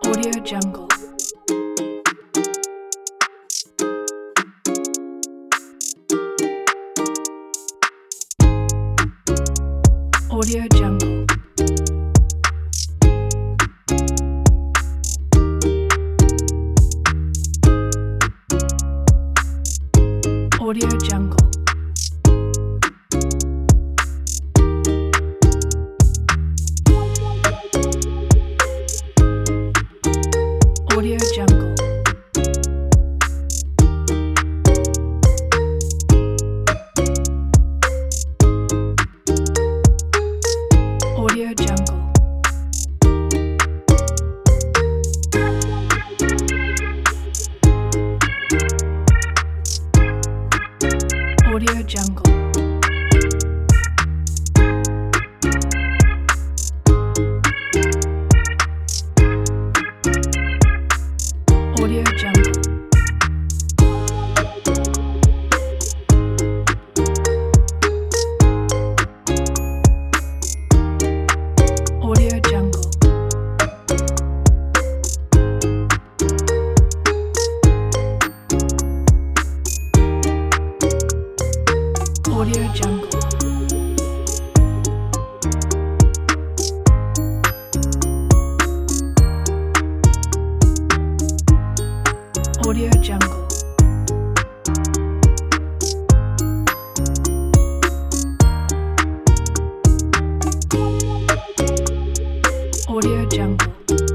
Audio Jungle. Audio Jungle. Audio Jungle. Audio Jungle. Audio Jungle. Audio Jungle. Audio Jungle. Audio Jungle. Audio Jungle. Audio Jungle. Audio Jungle.